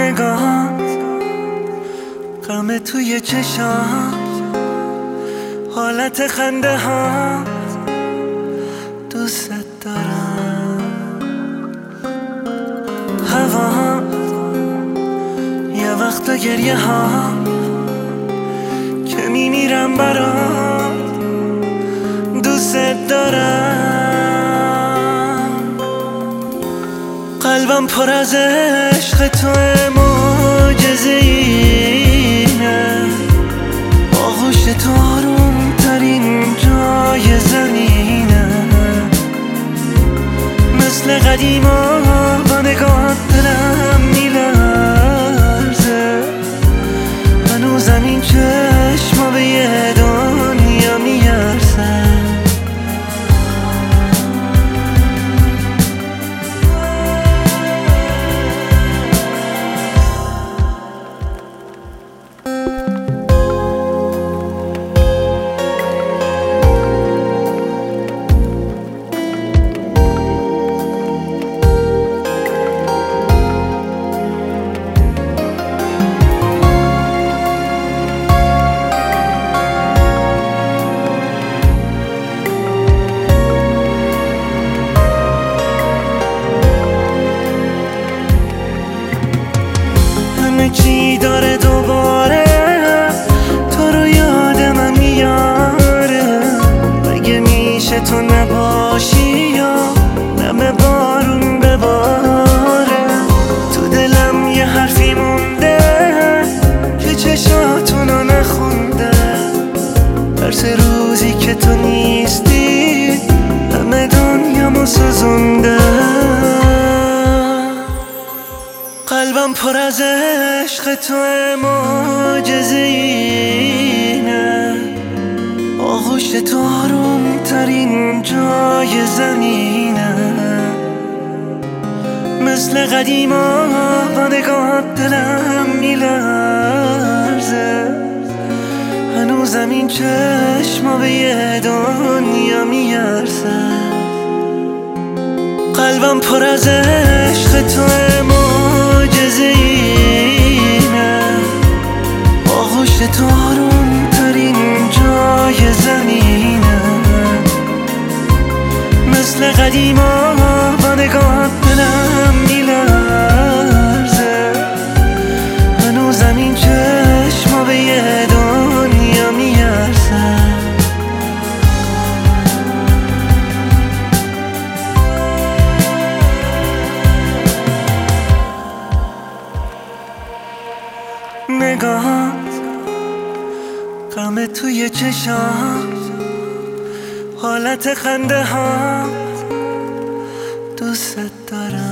نگاهات، غم توی چشات، حالت خنده هات، دوست دارم. هوا یه وقتا گریه ها که میمیرم برات، دوست دارم. قلبم پر از عشق تو، معجزه‌ینه، آغوش تو آروم ترین جای زمینه. مثل قدیما با نگاهت دلم میلرزه، هنوزم این چشما به یه دنیا میارزه. چی داره دوباره تو رو یاد من میاره، مگه میشه تو نباشی یا نم بارون بباره. تو دلم یه حرفی مونده که چشاتونو نخونده، درس روزی که تو نیستی همه دنیامو سوزونده. قلبم پر از عشق تو، معجزه‌ینه، آغوش تو آروم ترین جای زمینه. مثل قدیما با نگاهت دلم میلرزه، هنوزم این چشما به یه دنیا میارزه. قلبم پر از عشق تو، معجزه‌ینه، آغوش تو آروم ترین جای زمینه. مثل قدیما با نگاهت دلم میلرزه، هنوزم این چشما به یه دنیا میارزه. نگاهات، غم توی چشات، حالت خنده هات، دوست دارم.